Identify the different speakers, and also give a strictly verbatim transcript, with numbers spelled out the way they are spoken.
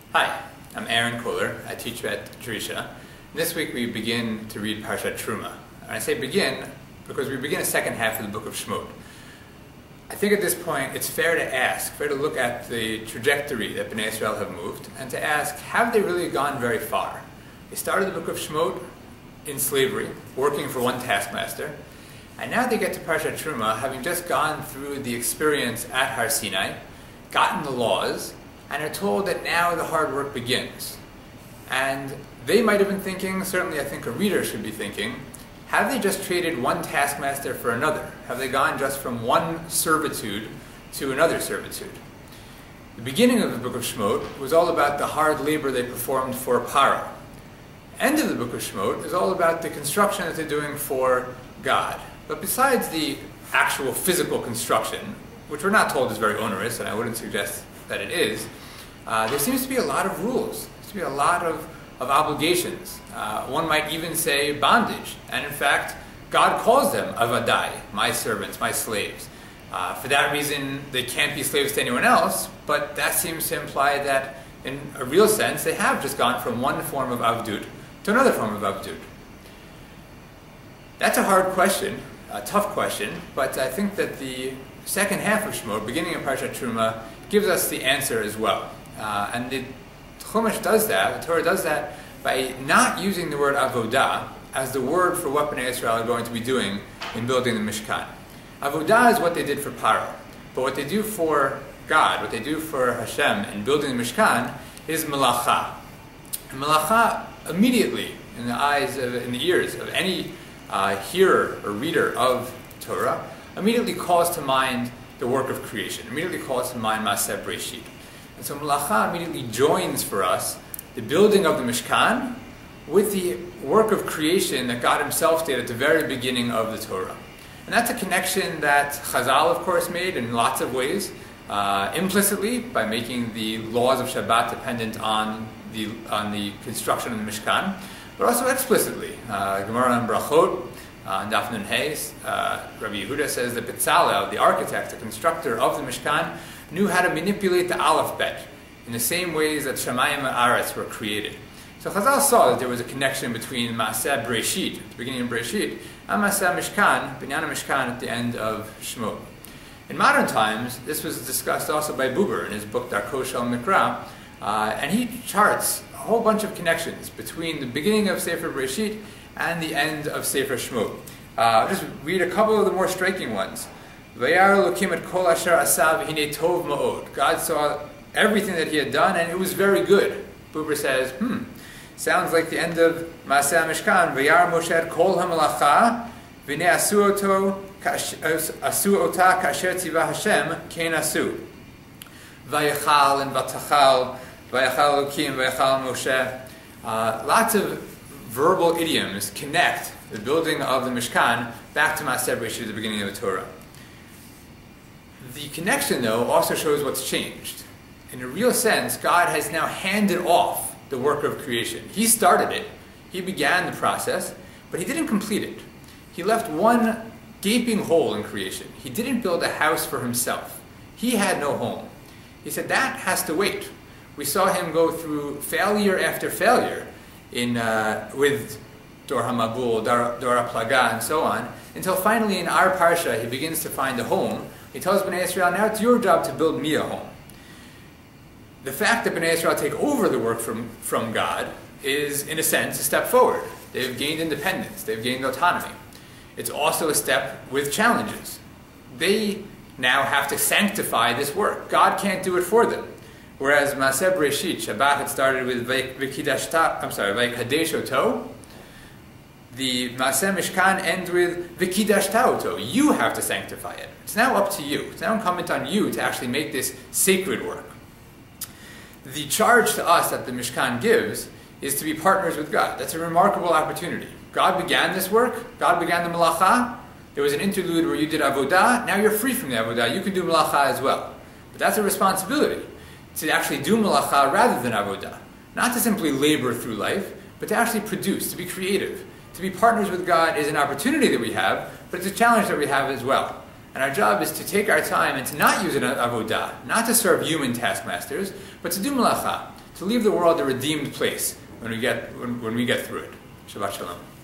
Speaker 1: Hi, I'm Aaron Kohler. I teach at Jerisha. This week we begin to read Parshat Truma. And I say begin because we begin a second half of the book of Shemot. I think at this point it's fair to ask, fair to look at the trajectory that Bnei Israel have moved, and to ask, have they really gone very far? They started the book of Shemot in slavery, working for one taskmaster, and now they get to Parshat Truma, having just gone through the experience at Har Sinai, gotten the laws, and are told that now the hard work begins. And they might have been thinking, certainly I think a reader should be thinking, have they just traded one taskmaster for another? Have they gone just from one servitude to another servitude? The beginning of the book of Shemot was all about the hard labor they performed for Paro. The end of the book of Shemot is all about the construction that they're doing for God. But besides the actual physical construction, which we're not told is very onerous, and I wouldn't suggest that it is, uh, there seems to be a lot of rules. There seems to be a lot of, of obligations. Uh, one might even say bondage. And in fact, God calls them avadai, my servants, my slaves. Uh, for that reason, they can't be slaves to anyone else, but that seems to imply that in a real sense, they have just gone from one form of avdut to another form of avdut. That's a hard question, a tough question, but I think that the second half of Shemot, beginning of Parshat Truma, gives us the answer as well. Uh, and the Chumash does that, the Torah does that, by not using the word avodah as the word for what Bnei Israel are going to be doing in building the Mishkan. Avodah is what they did for Paro, but what they do for God, what they do for Hashem in building the Mishkan, is melacha. And melacha, immediately, in the eyes, of, in the ears of any uh, hearer or reader of Torah, immediately calls to mind the work of creation, immediately calls to mind Maaseh Breshit. And so Melacha immediately joins for us the building of the Mishkan with the work of creation that God Himself did at the very beginning of the Torah. And that's a connection that Chazal, of course, made in lots of ways, uh, implicitly by making the laws of Shabbat dependent on the, on the construction of the Mishkan, but also explicitly. Uh, Gemara on Brachot, Uh, in Daf Nun Hey, uh, Rabbi Yehuda says that Betzalel, the architect, the constructor of the Mishkan, knew how to manipulate the Aleph Bet in the same ways that Shamayim and Aretz were created. So Chazal saw that there was a connection between Maaseh Breshit, at the beginning of Breshit, and Maaseh Mishkan, Binyan Mishkan, at the end of Shemot. In modern times, this was discussed also by Buber in his book Darko Shel Mikra, uh, and he charts a whole bunch of connections between the beginning of Sefer Breshit and the end of Sefer Shemot. Uh, I'll just read a couple of the more striking ones. Vayar Elokim et kol asher asa v'hinei tov ma'od. God saw everything that He had done, and it was very good. Buber says, hmm, sounds like the end of Maaseh Mishkan. Vayar Moshe et kol hamalacha v'nei asu oto asu ota kasher tzivah Hashem kein asu. Vayachal and vatachal, vayachal Elokim, vayachal Moshe. Uh, lots of verbal idioms connect the building of the Mishkan back to Maaseh Breshit at the beginning of the Torah. The connection, though, also shows what's changed. In a real sense, God has now handed off the work of creation. He started it, He began the process, but He didn't complete it. He left one gaping hole in creation. He didn't build a house for Himself. He had no home. He said, that has to wait. We saw Him go through failure after failure in uh, with Dor HaMabul, Dor, Dor HaPlaga, and so on, until finally in our Parsha He begins to find a home. He tells Bnei Israel, now it's your job to build me a home. The fact that Bnei Israel take over the work from, from God is, in a sense, a step forward. They've gained independence. They've gained autonomy. It's also a step with challenges. They now have to sanctify this work. God can't do it for them. Whereas Maaseh Breshit, Shabbat had started with V'kidashta, I'm sorry, V'kadesh oto. The Maaseh Mishkan ends with V'kidashta oto. You have to sanctify it. It's now up to you. It's now incumbent on you to actually make this sacred work. The charge to us that the Mishkan gives is to be partners with God. That's a remarkable opportunity. God began this work. God began the Melacha. There was an interlude where you did Avodah. Now you're free from the Avodah. You can do Melacha as well. But that's a responsibility, to actually do Melacha rather than Avodah. Not to simply labor through life, but to actually produce, to be creative. To be partners with God is an opportunity that we have, but it's a challenge that we have as well. And our job is to take our time and to not use an avodah, not to serve human taskmasters, but to do melacha, to leave the world a redeemed place when we get, when, when we get through it. Shabbat Shalom.